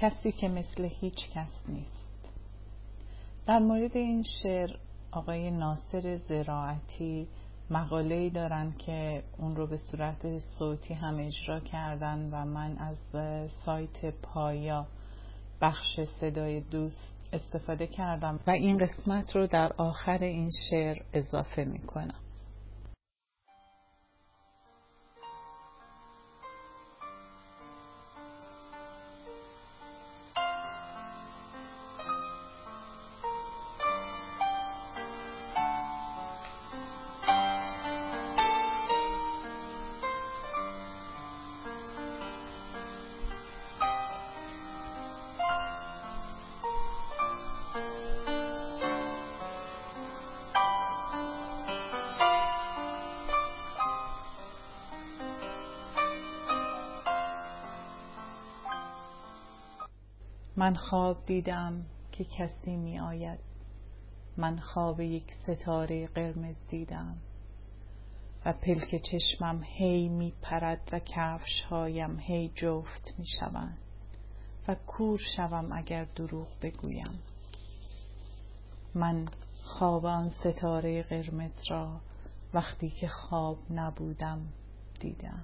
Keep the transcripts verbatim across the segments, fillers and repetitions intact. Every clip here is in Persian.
کسی که مثل هیچ کس نیست. در مورد این شعر آقای ناصر زراعتی مقاله‌ای دارن که اون رو به صورت صوتی هم اجرا کردن و من از سایت پایا بخش صدای دوست استفاده کردم و این قسمت رو در آخر این شعر اضافه میکنم. من خواب دیدم که کسی می آید، من خواب یک ستاره قرمز دیدم و پلک چشمم هی می پرد و کفش هایم هی جفت می شوند و کور شوم اگر دروغ بگویم. من خواب آن ستاره قرمز را وقتی که خواب نبودم دیدم.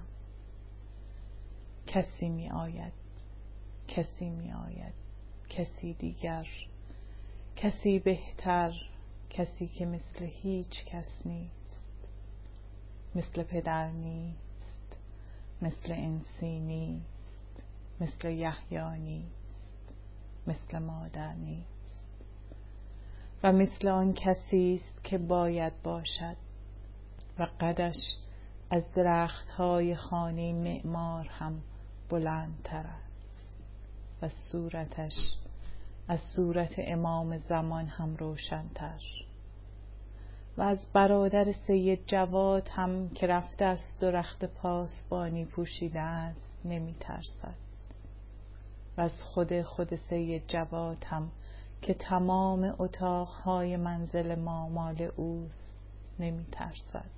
کسی می آید، کسی می آید، کسی دیگر، کسی بهتر، کسی که مثل هیچ کس نیست، مثل پدر نیست، مثل انسی نیست، مثل یحیی نیست، مثل مادر نیست و مثل آن کسی است که باید باشد و قدش از درخت‌های خانه معمار هم بلندتر است و صورتش از صورت امام زمان هم روشن‌تر و از برادر سید جواد هم که رفته است و رخت پاسبانی پوشیده است نمی ترسد و از خود خود سید جواد هم که تمام اتاقهای منزل ما مال اوست نمی ترسد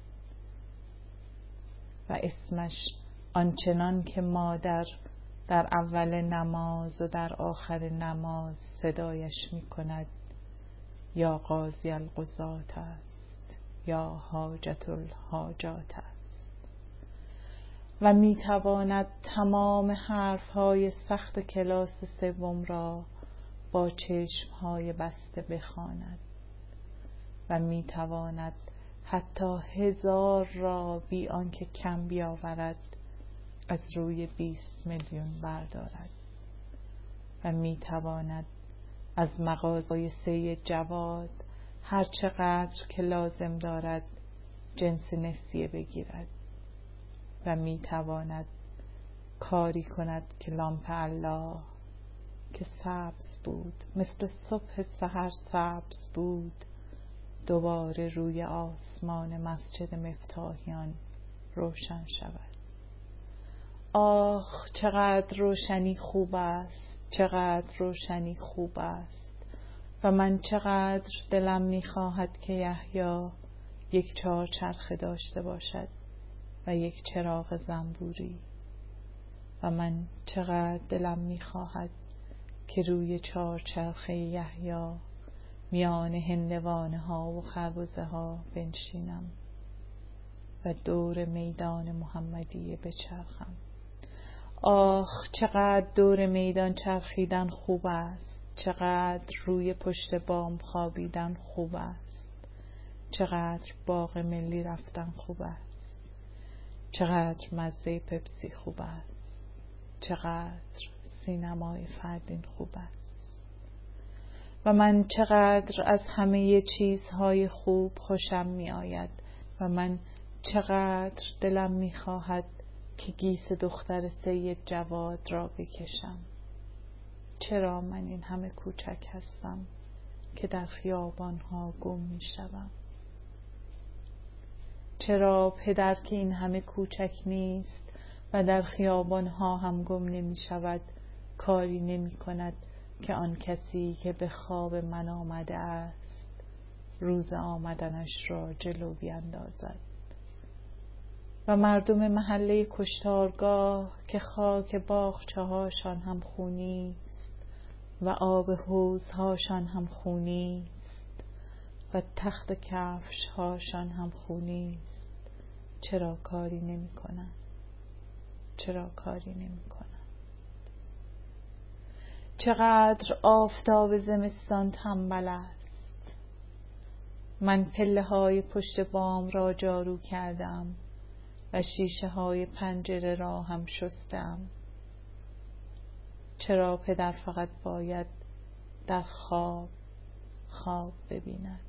و اسمش آنچنان که مادر در اول نماز و در آخر نماز صدایش می کند یا قاضی القضات است یا حاجت الحاجات است و می تواند تمام حرفهای سخت کلاس سوم را با چشمهای بسته بخواند و می تواند حتی هزار را بی آنکه کم بیاورد از روی بیست میلیون بردارد و می تواند از مغازه سید جواد هر چقدر که لازم دارد جنس نسیه بگیرد و می تواند کاری کند که لامپ الله که سبز بود مثل صبح سحر سبز بود دوباره روی آسمان مسجد مفتاحیان روشن شود. آخ چقدر روشنی خوب است، چقدر روشنی خوب است و من چقدر دلم می‌خواهد که یحیی یک چهارچرخه داشته باشد و یک چراغ زنبوری و من چقدر دلم می‌خواهد که روی چهارچرخه یحیی میان هندوانه ها و خربزه ها بنشینم و دور میدان محمدیه بچرخم. آخ چقدر دور میدان چرخیدن خوب است، چقدر روی پشت بام خوابیدن خوب است، چقدر باغ ملی رفتن خوب است، چقدر مزه پپسی خوب است، چقدر سینمای فردین خوب است و من چقدر از همه چیزهای خوب خوشم می آید و من چقدر دلم می خواهد که گیس دختر سید جواد را بکشم. چرا من این همه کوچک هستم که در خیابانها گم می شدم؟ چرا پدر که این همه کوچک نیست و در خیابانها هم گم نمی شود کاری نمی کند که آن کسی که به خواب من آمده است روز آمدنش را جلو بیندازد؟ و مردم محله کشتارگاه که خاک باغچه هاشان هم خونی است و آب حوضهاشان هم خونیست و تخت کفشهاشان هم خونیست. چرا کاری نمی کنند؟ چرا کاری نمی کنند؟ چقدر آفتاب زمستان تنبل است. من پله های پشت بام را جارو کردم و شیشه های پنجره را هم شستم. چرا پدر فقط باید در خواب خواب ببیند؟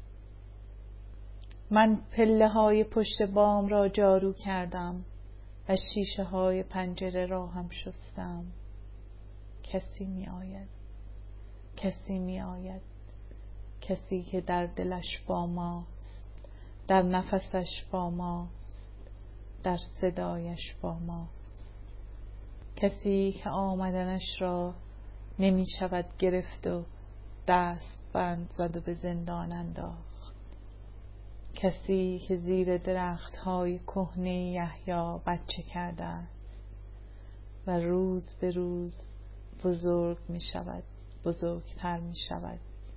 من پله های پشت بام را جارو کردم و شیشه های پنجره را هم شستم. کسی می آید، کسی می آید، کسی که در دلش با ماست، در نفسش با ماست، در صدایش با ماست. کسی که آمدنش را نمی شود گرفت و دست بند زد و به زندان انداخت. کسی که زیر درخت های کهنه یحیی بچه کرده است و روز به روز بزرگ می شود، بزرگتر می شود.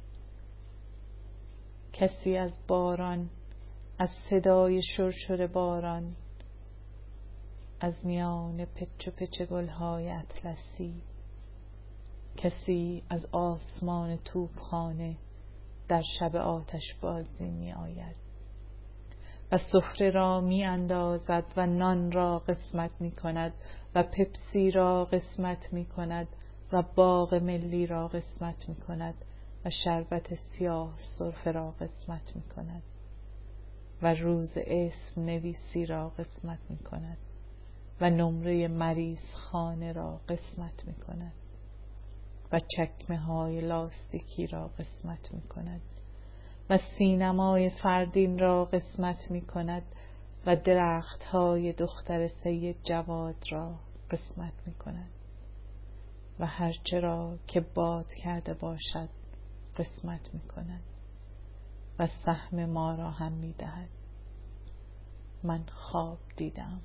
کسی از باران، از صدای شرشر باران، از میان پچ و پچ گلهای اطلسی. کسی از آسمان توپخانه در شب آتش بازی می آید و سفره را می اندازد و نان را قسمت می کند و پپسی را قسمت می کند و باغ ملی را قسمت می کند و شربت سیاه سرفه را قسمت می کند و روز اسم نویسی را قسمت می کند و نمره مریض خانه را قسمت می کند و چکمه های لاستیکی را قسمت می کند و سینمای فردین را قسمت می کند و درخت های دختر سید جواد را قسمت می کند و هرچه را که باد کرده باشد قسمت می کند و سهم ما را هم می دهد. من خواب دیدم.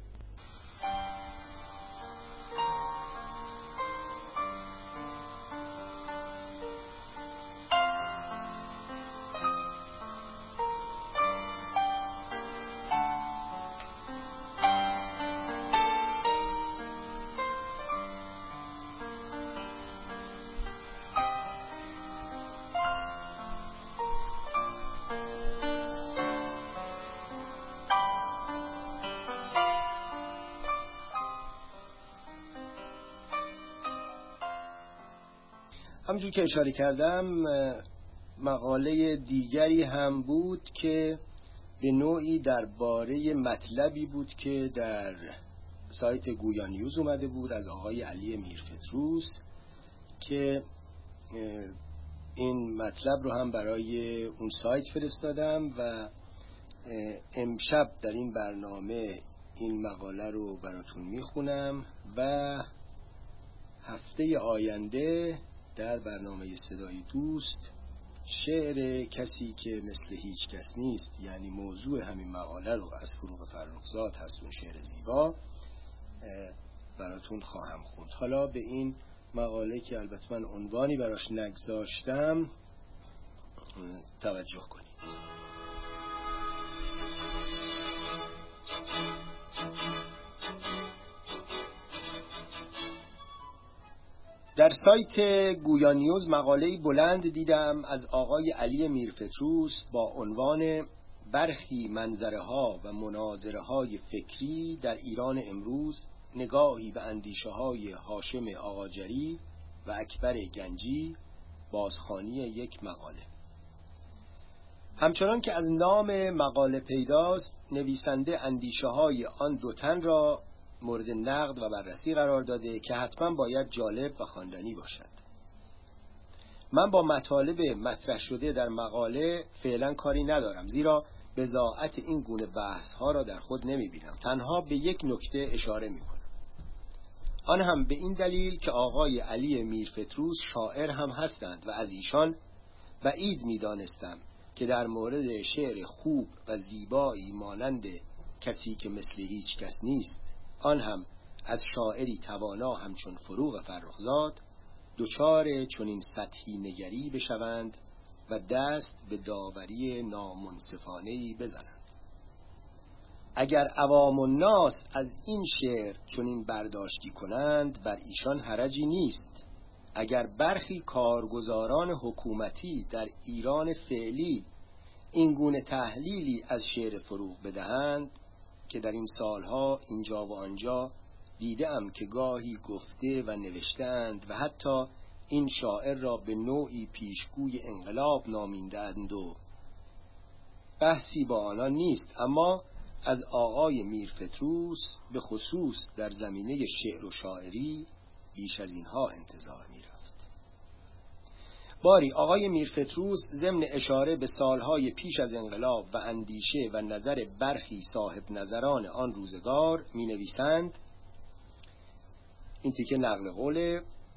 همونجور که اشاره کردم مقاله دیگری هم بود که به نوعی درباره مطلبی بود که در سایت گویا نیوز اومده بود از آقای علی میرپتروس که این مطلب رو هم برای اون سایت فرستادم و امشب در این برنامه این مقاله رو براتون میخونم و هفته آینده در برنامه صدای دوست شعر کسی که مثل هیچ کس نیست، یعنی موضوع همین مقاله رو از فروغ فرخزاد هست، اون شعر زیبا، براتون خواهم خوند. حالا به این مقاله که البته من عنوانی براش نگذاشتم توجه کنید. در سایت گویا نیوز مقاله‌ای بلند دیدم از آقای علی میرپتروس با عنوان برخی منظره‌ها و مناظره‌های فکری در ایران امروز، نگاهی به اندیشه‌های هاشم آقاجری و اکبر گنجی، بازخوانی یک مقاله. همچنان که از نام مقاله پیداست، نویسنده اندیشه‌های آن دو تن را مورد نقد و بررسی قرار داده که حتما باید جالب و خواندنی باشد. من با مطالب مطرح شده در مقاله فعلا کاری ندارم، زیرا بضاعت این گونه بحث ها را در خود نمی بینم. تنها به یک نکته اشاره می کنم، آن هم به این دلیل که آقای علی میرپتروس شاعر هم هستند و از ایشان بعید می دانستم که در مورد شعر خوب و زیبایی مانند کسی که مثل هیچ کس نیست، آن هم از شاعری توانا همچون فروغ فرخزاد، دچار چنین سطحی نگری بشوند و دست به داوری نامنصفانه‌ای بزنند. اگر عوام الناس از این شعر چنین برداشتی کنند بر ایشان حرجی نیست. اگر برخی کارگزاران حکومتی در ایران فعلی این گونه تحلیلی از شعر فروغ بدهند که در این سالها اینجا و آنجا دیدم که گاهی گفته و نوشتند و حتی این شاعر را به نوعی پیشگوی انقلاب نامیدند و بحثی با آنان نیست، اما از آقای میرفتروس به خصوص در زمینه شعر و شاعری بیش از اینها انتظار می رفت. باری آقای میرفتروس ضمن اشاره به سالهای پیش از انقلاب و اندیشه و نظر برخی صاحب نظران آن روزگار می نویسند، این تیکه نقل قوله: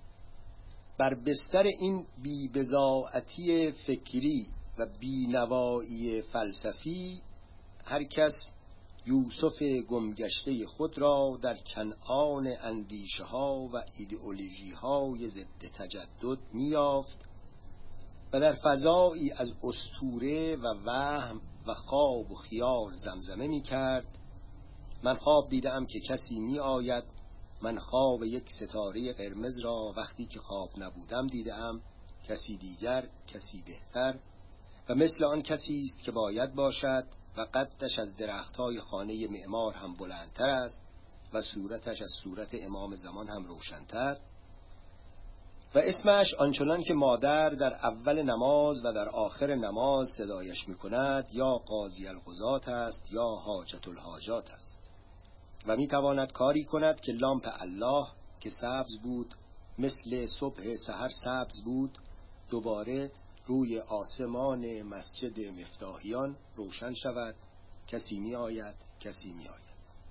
بر بستر این بی‌بضاعتی فکری و بینوایی فلسفی هر کس یوسف گمگشته خود را در کنعان اندیشه ها و ایدئولوژی های ضد تجدد میافت و در فضایی از اسطوره و وهم و خواب و خیال زمزمه می کرد: من خواب دیدم که کسی می آید، من خواب یک ستاره قرمز را وقتی که خواب نبودم دیدم، کسی دیگر، کسی بهتر و مثل آن کسی است که باید باشد و قدش از درختهای خانه معمار هم بلندتر است و صورتش از صورت امام زمان هم روشنتر و اسمش آنچنان که مادر در اول نماز و در آخر نماز صدایش می‌کند یا قاضی القضات است یا حاجت الحاجات است و می‌تواند کاری کند که لامپ الله که سبز بود مثل صبح سحر سبز بود دوباره روی آسمان مسجد مفتاحیان روشن شود، کسی می آید، کسی می آید.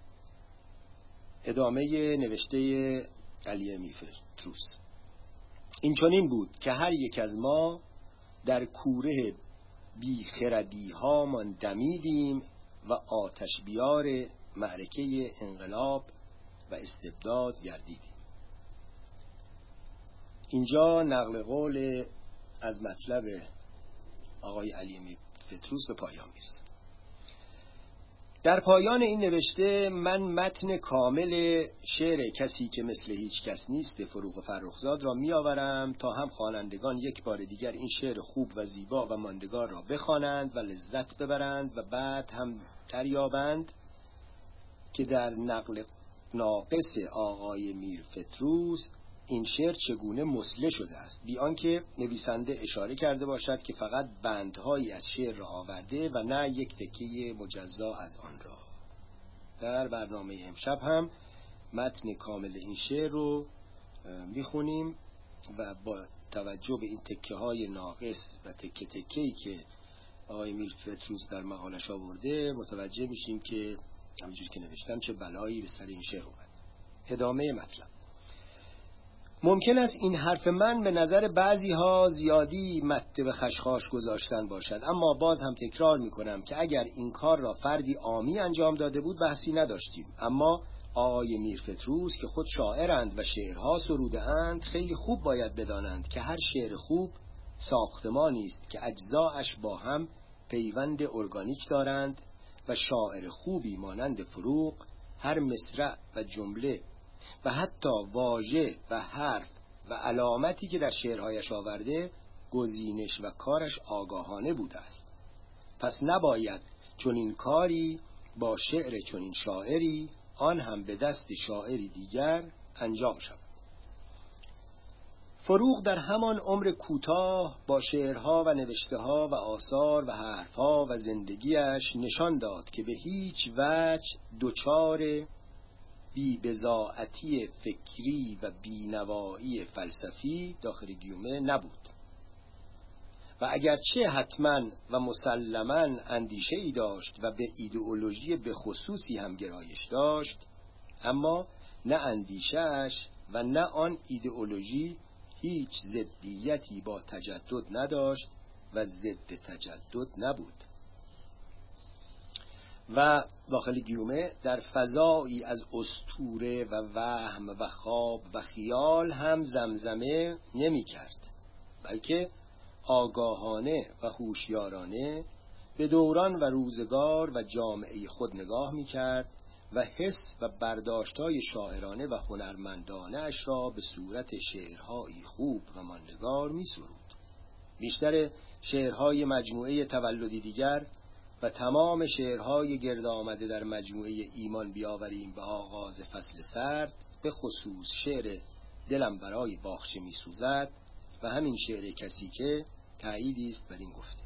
ادامه نوشته علی میرفتروس: این چنین بود که هر یک از ما در کوره بیخردی ها من دمیدیم و آتش بیار معرکه انقلاب و استبداد گردیدیم. اینجا نقل قول از مطلب آقای علی میرفتروس به پایان میرسه. در پایان این نوشته من متن کامل شعر کسی که مثل هیچ کس نیست فروغ فرخزاد را می آورم تا هم خوانندگان یک بار دیگر این شعر خوب و زیبا و ماندگار را بخوانند و لذت ببرند و بعد هم دریابند که در نقل ناقص آقای میرفتروس این شعر چگونه مسله شده است، بی آنکه نویسنده اشاره کرده باشد که فقط بندهایی از شعر را آورده و نه یک تکه مجزا از آن را. در برنامه امشب هم متن کامل این شعر رو میخونیم و با توجه به این تکه های ناقص و تکه تکه‌ای که آقای میرفتروس در مقالش آورده متوجه میشیم که همونجوری که نوشتم چه بلایی به سر این شعر اومد. ادامه مطلب: ممکن است این حرف من به نظر بعضی ها زیادی مته به خشخاش گذاشتن باشد، اما باز هم تکرار می کنم که اگر این کار را فردی عامی انجام داده بود بحثی نداشتیم، اما آقای میرفتروس که خود شاعرند و شعرها سروده اند خیلی خوب باید بدانند که هر شعر خوب ساختمانی است که اجزایش با هم پیوند ارگانیک دارند و شاعر خوبی مانند فروغ هر مصرع و جمله و حتی واژه و حرف و علامتی که در شعرهایش آورده گزینش و کارش آگاهانه بوده است. پس نباید چنین کاری با شعر چنین شاعری، آن هم به دست شاعری دیگر، انجام شود. فروغ در همان عمر کوتاه با شعرها و نوشته‌ها و آثار و حرفها و زندگیش نشان داد که به هیچ وجه دچار بی بضاعتی فکری و بینوایی فلسفی داخل گیومه نبود و اگرچه حتما و مسلما اندیشه ای داشت و به ایدئولوژی به خصوصی هم گرایش داشت، اما نه اندیشه‌اش و نه آن ایدئولوژی هیچ ضدیتی با تجدد نداشت و ضد تجدد نبود. و داخل گیومه در فضایی از اسطوره و وهم و خواب و خیال هم زمزمه نمی کرد، بلکه آگاهانه و هوشیارانه به دوران و روزگار و جامعه خود نگاه می کرد و حس و برداشتای شاعرانه و هنرمندانه اش را به صورت شعرهایی خوب و ماندگار می سرود. بیشتر شعرهای مجموعه تولدی دیگر و تمام شعرهای گرد آمده در مجموعه ایمان بیاوریم به آغاز فصل سرد، به خصوص شعر دلم برای باغچه می سوزد و همین شعر کسی که تأییدی است بر این گفته.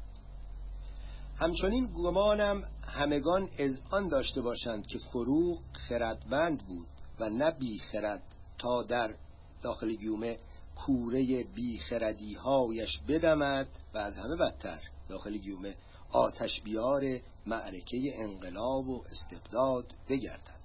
همچنین گمانم همگان اذعان داشته باشند که فروغ خردمند بود و نه بی خرد تا در داخل گیومه کوره بی خردی هایش بدمد و از همه بدتر داخل گیومه آتش بیار معرکه انقلاب و استبداد بگردد.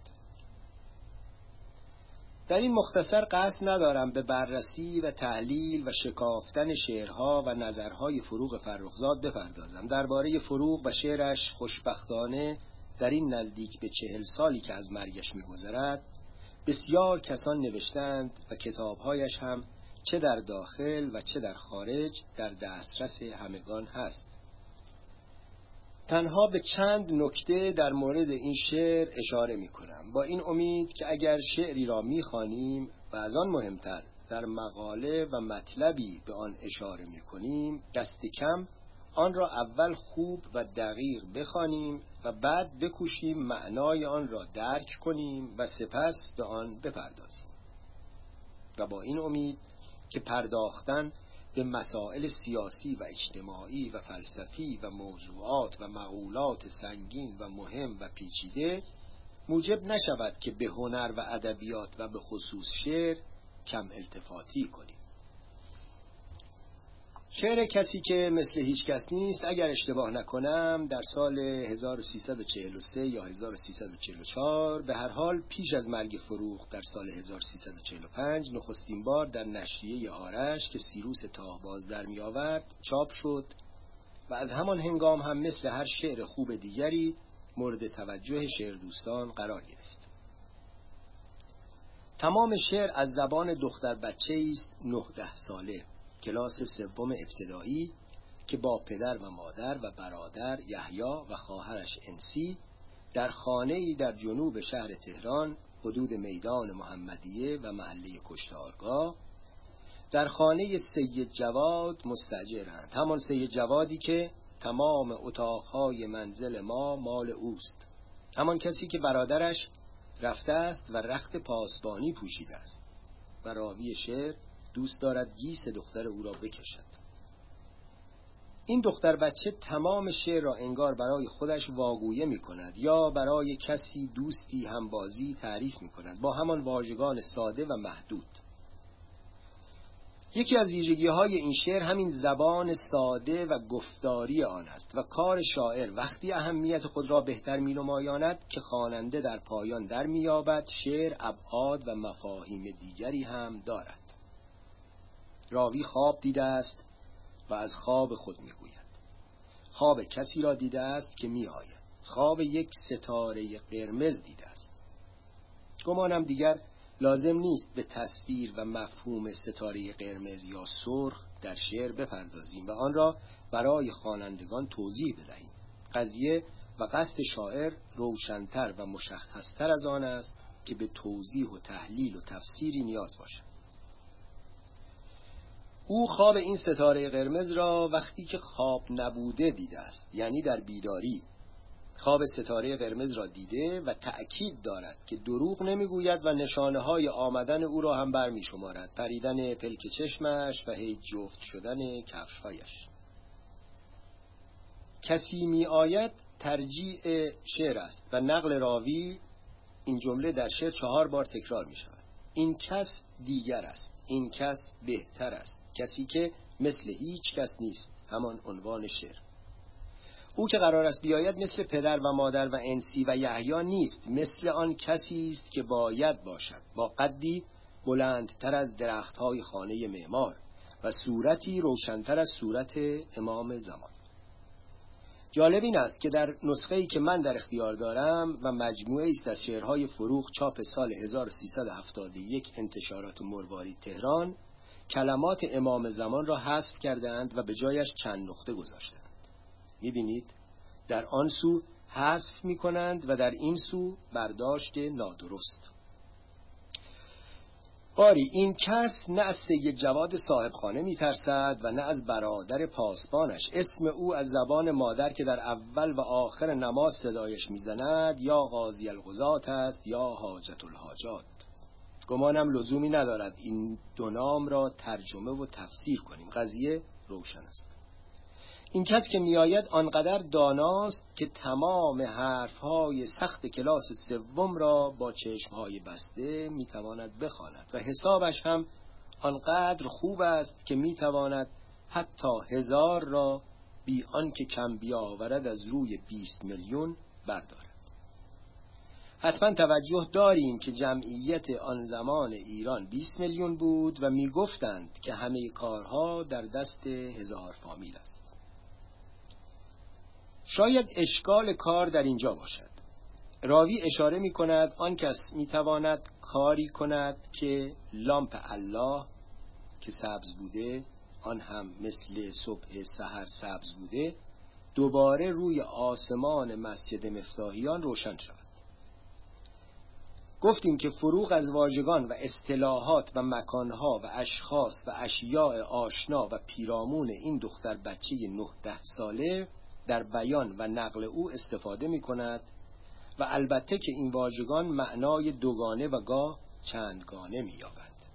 در این مختصر قصد ندارم به بررسی و تحلیل و شکافتن شعرها و نظرهای فروغ فرخزاد بپردازم. درباره فروغ و شعرش خوشبختانه در این نزدیک به چهل سالی که از مرگش می‌گذرد بسیار کسان نوشتند و کتابهایش هم چه در داخل و چه در خارج در دسترس همگان هست. تنها به چند نکته در مورد این شعر اشاره می کنم، با این امید که اگر شعری را می خوانیم و از آن مهمتر در مقاله و مطلبی به آن اشاره می کنیم، دست کم آن را اول خوب و دقیق بخوانیم و بعد بکوشیم معنای آن را درک کنیم و سپس به آن بپردازیم. و با این امید که پرداختن به مسائل سیاسی و اجتماعی و فلسفی و موضوعات و مقولات سنگین و مهم و پیچیده موجب نشود که به هنر و ادبیات و به خصوص شعر کم التفاتی کنیم. شعر کسی که مثل هیچ کس نیست، اگر اشتباه نکنم در سال هزار و سیصد و چهل و سه یا هزار و سیصد و چهل و چهار، به هر حال پیش از مرگ فروغ در سال هزار و سیصد و چهل و پنج نخستین بار در نشریه آرش که سیروس تاهباز در می آورد چاپ شد و از همان هنگام هم مثل هر شعر خوب دیگری مورد توجه شعر دوستان قرار گرفت. تمام شعر از زبان دختر بچه است نه ساله، کلاس سوم ابتدایی، که با پدر و مادر و برادر یحیی و خواهرش انسی در خانه‌ای در جنوب شهر تهران حدود میدان محمدیه و محله کشتارگاه در خانه سید جواد مستاجرند. همان سید جوادی که تمام اتاقهای منزل ما مال اوست، همان کسی که برادرش رفته است و رخت پاسبانی پوشیده است و راوی شعر دوست دارد گیس دختر او را بکشد. این دختر بچه تمام شعر را انگار برای خودش واگویه می کند یا برای کسی دوستی همبازی تعریف می کند با همان واژگان ساده و محدود. یکی از ویژگی های این شعر همین زبان ساده و گفتاری آن است و کار شاعر وقتی اهمیت خود را بهتر می نمایاند که خواننده در پایان در می یابد شعر ابعاد و مفاهیم دیگری هم دارد. راوی خواب دیده است و از خواب خود می گوید. خواب کسی را دیده است که می آید. خواب یک ستاره قرمز دیده است. گمانم دیگر لازم نیست به تصویر و مفهوم ستاره قرمز یا سرخ در شعر بپردازیم و آن را برای خوانندگان توضیح بدهیم. قضیه و قصد شاعر روشن‌تر و مشخص‌تر از آن است که به توضیح و تحلیل و تفسیری نیاز باشد. او خواب این ستاره قرمز را وقتی که خواب نبوده دیده است، یعنی در بیداری. خواب ستاره قرمز را دیده و تأکید دارد که دروغ نمیگوید و نشانه های آمدن او را هم برمی شمارد، پریدن پلک چشمش و هی جفت شدن کفشهایش. کسی می آید ترجیع شعر است و نقل راوی این جمله در شعر چهار بار تکرار می شود. این کس دیگر است، این کس بهتر است، کسی که مثل هیچ کس نیست، همان عنوان شعر. او که قرار است بیاید مثل پدر و مادر و انسی و یحیی نیست، مثل آن کسی است که باید باشد، با قدی بلندتر از درختهای خانه معمار و صورتی روشنتر از صورت امام زمان. جالب این است که در نسخه‌ای که من در اختیار دارم و مجموعه است از شعرهای فروغ چاپ سال هزار و سیصد و هفتاد و یک انتشارات مروارید تهران، کلمات امام زمان را حذف کردند و به جایش چند نقطه گذاشتند. می‌بینید؟ در آن سو حذف می‌کنند و در این سو برداشت نادرست. باری این کس نه از سید جواد صاحبخانه می‌ترسد و نه از برادر پاسبانش. اسم او از زبان مادر که در اول و آخر نماز صدایش می‌زند یا قاضی القضات است یا حاجت الحاجات. گمانم لزومی ندارد این دو نام را ترجمه و تفسیر کنیم، قضیه روشن است. این کس که میآید آنقدر داناست که تمام حرفهای سخت کلاس سوم را با چشمهای بسته میتواند بخواند و حسابش هم آنقدر خوب است که میتواند حتی هزار را بی آنکه کم بیاورد از روی بیست میلیون بردارد. حتما توجه داریم که جمعیت آن زمان ایران بیست میلیون بود و میگفتند که همه کارها در دست هزار فامیل است. شاید اشکال کار در اینجا باشد. راوی اشاره می کند آن کس می تواند کاری کند که لامپ الله که سبز بوده، آن هم مثل صبح سحر سبز بوده، دوباره روی آسمان مسجد مفتاحیان روشن شود. گفتیم که فروغ از واژگان و اصطلاحات و مکانها و اشخاص و اشیاء آشنا و پیرامون این دختر بچه نه ده ساله در بیان و نقل او استفاده می کند و البته که این واژگان معنای دوگانه و گاه چندگانه می یابند.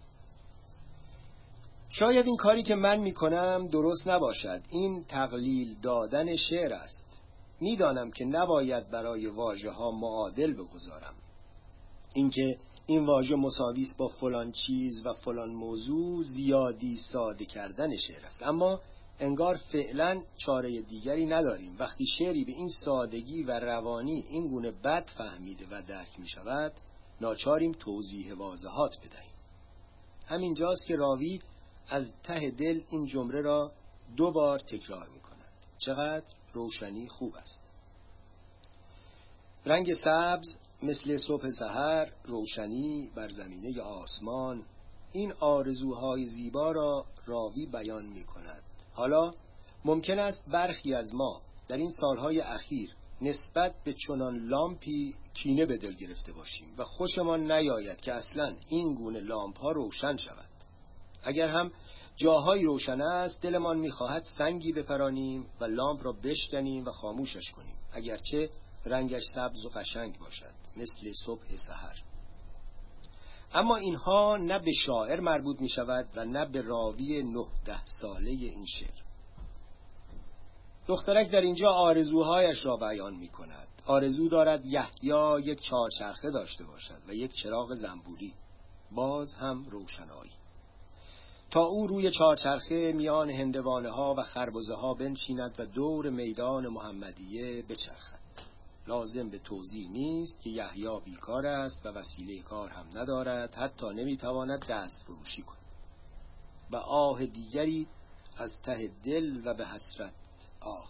شاید این کاری که من می کنم درست نباشد. این تقلیل دادن شعر است. می دانم که نباید برای واژه ها معادل بگذارم. اینکه این واژه مساوی است با فلان چیز و فلان موضوع زیادی ساده کردن شعر است، اما انگار فعلا چاره دیگری نداریم. وقتی شعری به این سادگی و روانی این گونه بد فهمیده و درک می شود، ناچاریم توضیح واضحات بدهیم. همینجاست که راوی از ته دل این جمله را دو بار تکرار می کند. چقدر روشنی خوب است. رنگ سبز مثل صبح سحر، روشنی بر زمینه آسمان، این آرزوهای زیبا را راوی بیان می کند. حالا ممکن است برخی از ما در این سالهای اخیر نسبت به چنان لامپی کینه به دل گرفته باشیم و خوشمان نیاید که اصلاً این گونه لامپ ها روشن شود. اگر هم جاهای روشن است، دلمان می‌خواهد سنگی بپرانیم و لامپ را بشکنیم و خاموشش کنیم، اگرچه رنگش سبز و قشنگ باشد مثل صبح سحر. اما اینها نه به شاعر مربوط می شود و نه به راوی نه ده ساله این شعر. دخترک در اینجا آرزوهایش را بیان می کند. آرزو دارد یحیی یک چهارچرخه داشته باشد و یک چراغ زنبوری، باز هم روشنایی، تا او روی چهارچرخه میان هندوانه ها و خربزه ها بنشیند و دور میدان محمدیه بچرخد. لازم به توضیح نیست که یحیی بیکار است و وسیله کار هم ندارد، حتی نمیتواند دست فروشی کند. و آه دیگری از ته دل و به حسرت آه.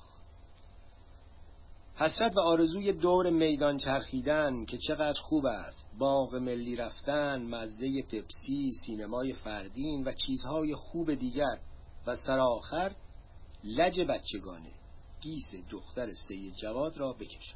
حسرت و آرزوی دور میدان چرخیدن که چقدر خوب است، باغ ملی رفتن، مزه پپسی، سینمای فردین و چیزهای خوب دیگر و سرآخر لج بچگانه گیس دختر سید جواد را بکشم.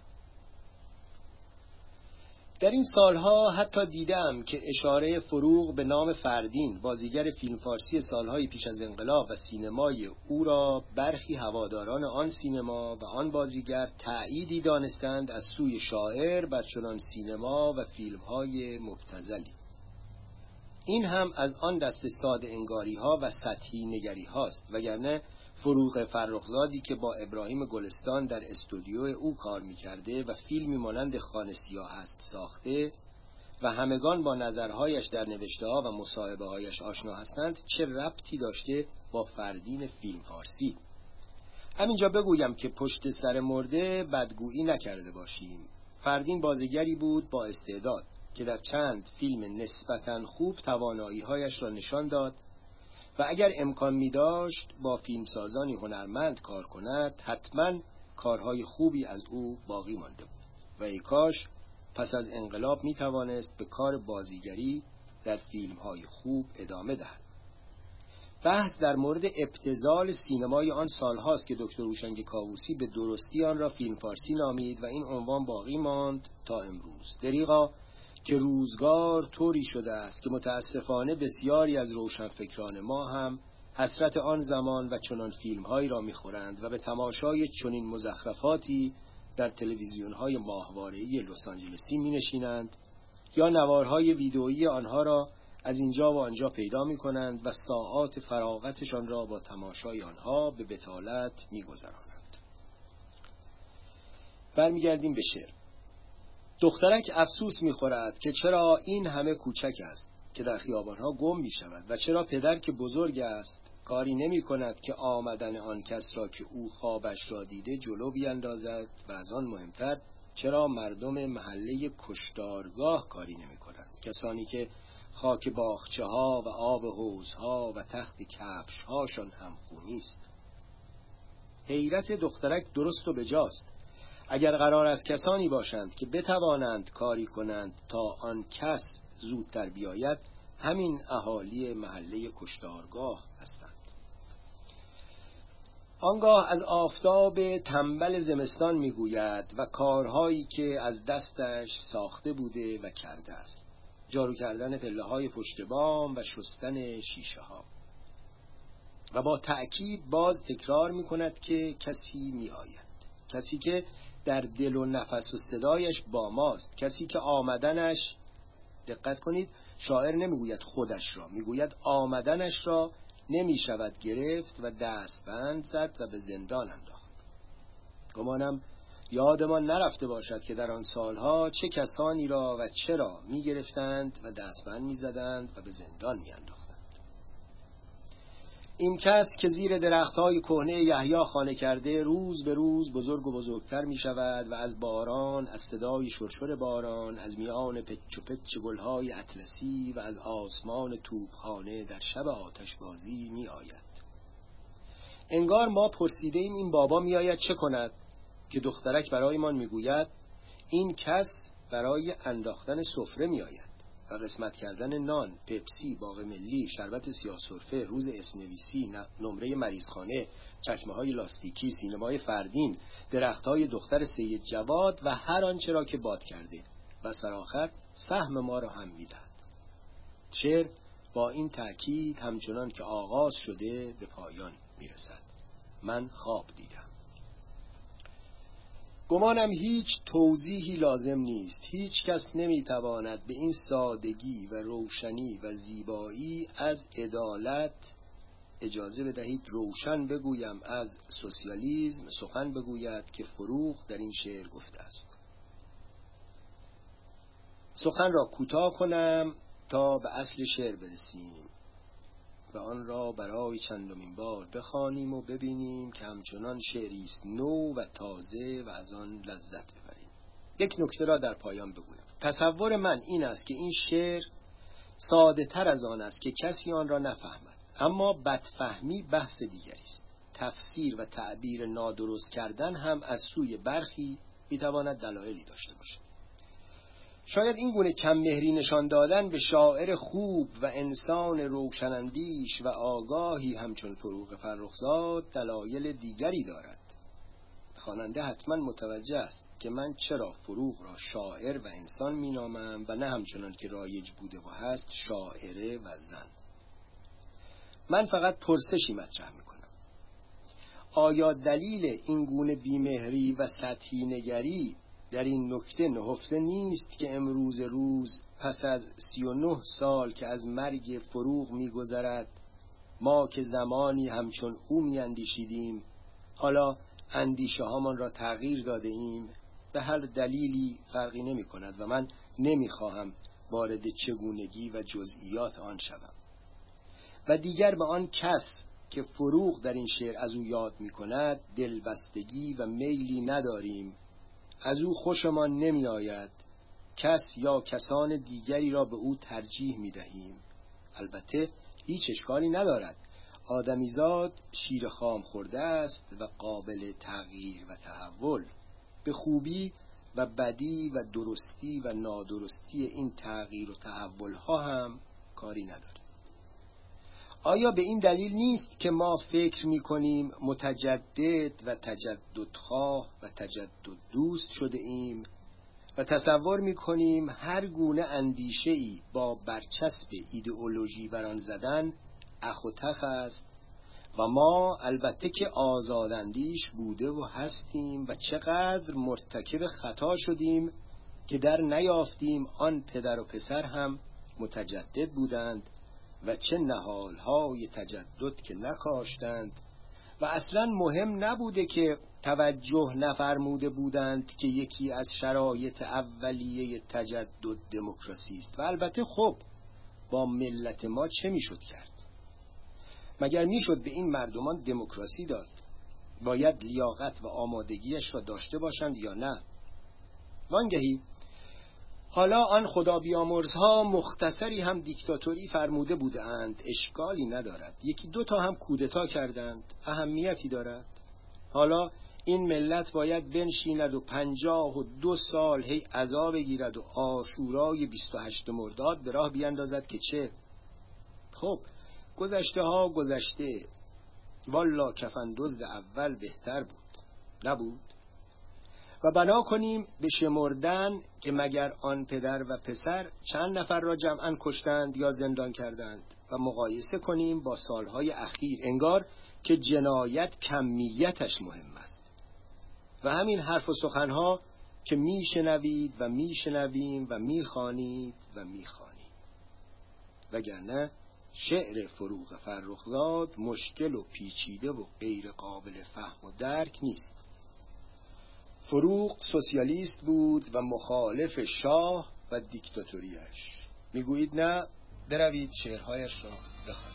در این سالها حتی دیدم که اشاره فروغ به نام فردین، بازیگر فیلم فارسی سالهای پیش از انقلاب و سینمای او را برخی هواداران آن سینما و آن بازیگر تأییدی دانستند از سوی شاعر بر چنان سینما و فیلمهای مبتذلی. این هم از آن دست ساده انگاری ها و سطحی نگری هاست، وگرنه فروغ فرخزادی که با ابراهیم گلستان در استودیو او کار می‌کرده و فیلمی مانند خانه سیاه است ساخته و همگان با نظرهایش در نوشته‌ها و مصاحبه‌هایش آشنا هستند، چه ربطی داشته با فردین فیلم فارسی؟ همینجا بگویم که پشت سر مرده بدگویی نکرده باشیم. فردین بازیگری بود با استعداد که در چند فیلم نسبتاً خوب توانایی‌هایش را نشان داد و اگر امکان می داشت با فیلمسازانی هنرمند کار کند، حتما کارهای خوبی از او باقی مانده بود و ای کاش پس از انقلاب می توانست به کار بازیگری در فیلم‌های خوب ادامه دهد. بحث در مورد ابتذال سینمای آن سالهاست که دکتر هوشنگ کاووسی به درستی آن را فیلم فارسی نامید و این عنوان باقی ماند تا امروز. دریغا که روزگار طوری شده است که متاسفانه بسیاری از روشنفکران ما هم حسرت آن زمان و چنان فیلم‌هایی را می‌خورند و به تماشای چنین مزخرفاتی در تلویزیون‌های ماهواره‌ای لس آنجلسی می‌نشینند یا نوارهای ویدئویی آنها را از اینجا و آنجا پیدا می‌کنند و ساعات فراغتشان را با تماشای آنها به بطالت می‌گذرانند. برمیگردیم به شعر. دخترک افسوس می‌خورد که چرا این همه کوچک است که در خیابان‌ها گم می‌شود و چرا پدر که بزرگ است کاری نمی‌کند که آمدن آن کس را که او خوابش را دیده جلو بیندازد و از آن مهمتر چرا مردم محله کشتارگاه کاری نمی‌کنند، کسانی که خاک باغچه‌ها و آب حوض‌ها و تخت کفش‌هاشان هم خونی است. حیرت دخترک درست و بجاست. اگر قرار است کسانی باشند که بتوانند کاری کنند تا آن کس زودتر بیاید، همین اهالی محله کشتارگاه هستند. آنگاه از آفتاب تنبل زمستان میگوید و کارهایی که از دستش ساخته بوده و کرده است: جارو کردن پله‌های پشت بام و شستن شیشه ها. و با تأکید باز تکرار میکند که کسی میآید، کسی که در دل و نفس و صدایش با ماست، کسی که آمدنش، دقت کنید، شاعر نمیگوید خودش را، میگوید آمدنش را نمی شود گرفت و دستبند زد و به زندان انداخت. گمانم یادمان نرفته باشد که در آن سالها چه کسانی را و چرا می گرفتند و دستبند می زدند و به زندان می انداختند. این کس که زیر درختهای کهنه یحیی خانه کرده روز به روز بزرگ و بزرگتر می شود و از باران، از صدای شرشر باران، از میان پچ و پچ گلهای اطلسی و از آسمان توپخانه در شب آتشبازی می آید. انگار ما پرسیده ایم این بابا می آید چه کند، که دخترک برایمان می گوید این کس برای انداختن سفره می آید و قسمت کردن نان، پپسی، باغ ملی، شربت سیاه سرفه، روز اسم نویسی، نمره مریضخانه، چکمه های لاستیکی، سینمای فردین، درخت های دختر سید جواد و هر آنچه را که باد کرده و سرآخر سهم ما را هم می دهد. شعر با این تأکید همچنان که آغاز شده به پایان می رسد. من خواب دیدم. گمانم هیچ توضیحی لازم نیست. هیچ کس نمیتواند به این سادگی و روشنی و زیبایی از عدالت، اجازه بدهید روشن بگویم از سوسیالیسم، سخن بگوید که فروغ در این شعر گفته است. سخن را کوتاه کنم تا به اصل شعر برسیم و آن را برای چندمین بار بخوانیم و ببینیم که همچنان شعری است نو و تازه و از آن لذت ببریم. یک نکته را در پایان بگویم. تصور من این است که این شعر ساده تر از آن است که کسی آن را نفهمد، اما بدفهمی بحث دیگری است. تفسیر و تعبیر نادرست کردن هم از سوی برخی میتواند دلایلی داشته باشد. شاید این گونه کم مهری نشان دادن به شاعر خوب و انسان روشنندیش و آگاهی همچون فروغ فرخزاد دلایل دیگری دارد. خواننده حتما متوجه است که من چرا فروغ را شاعر و انسان می نامم و نه همچنان که رایج بوده و هست شاعره و زن. من فقط پرسشی مطرح می کنم: آیا دلیل این گونه بیمهری و سطحی نگری در این نکته نهفته نیست که امروز روز پس از سی و نه سال که از مرگ فروغ می‌گذرد، ما که زمانی همچون او می‌اندیشیدیم حالا اندیشه هامان را تغییر داده ایم؟ به هر دلیلی فرقی نمی کند و من نمی‌خواهم وارد چگونگی و جزئیات آن شوم. و دیگر به آن کس که فروغ در این شعر از او یاد می‌کند دلبستگی و میلی نداریم. از او خوشمان نمی آید. کس یا کسان دیگری را به او ترجیح می دهیم. البته هیچ اشکالی ندارد. آدمیزاد شیر خام خورده است و قابل تغییر و تحول. به خوبی و بدی و درستی و نادرستی این تغییر و تحول ها هم کاری نداره. آیا به این دلیل نیست که ما فکر می کنیم متجدد و تجددخواه و تجدد دوست شده ایم و تصور می کنیم هر گونه اندیشه‌ای با برچسب ایدئولوژی بر آن زدن اخ و تخ است و ما البته که آزاداندیش بوده و هستیم و چقدر مرتکب خطا شدیم که در نیافتیم آن پدر و پسر هم متجدد بودند و چه نهالهای تجدد که نکاشتند و اصلا مهم نبوده که توجه نفرموده بودند که یکی از شرایط اولیه تجدد دموکراسی است. و البته خب با ملت ما چه میشد کرد؟ مگر میشد به این مردمان دموکراسی داد؟ باید لیاقت و آمادگیش را داشته باشند یا نه؟ وانگهی حالا آن خدا بیامرزها مختصری هم دیکتاتوری فرموده بودند، اشکالی ندارد. یکی دو تا هم کودتا کردند، اهمیتی دارد؟ حالا این ملت باید بنشیند و پنجاه و دو سال هی عزا بگیرد و عاشورای بیست و هشت مرداد به راه بیاندازد که چه؟ خب گذشته ها گذشته، والا کفن دزد اول بهتر بود، نبود؟ و بنا کنیم به شمردن که مگر آن پدر و پسر چند نفر را جمعاً کشتند یا زندان کردند و مقایسه کنیم با سالهای اخیر، انگار که جنایت کمیتش مهم است. و همین حرف و سخنها که میشنوید و میشنویم و میخوانید و میخوانیم. وگرنه شعر فروغ فرخزاد مشکل و پیچیده و غیر قابل فهم و درک نیست. فروغ سوسیالیست بود و مخالف شاه و دیکتاتوریش. میگویید نه؟ بروید شعرهایش را بخوانید.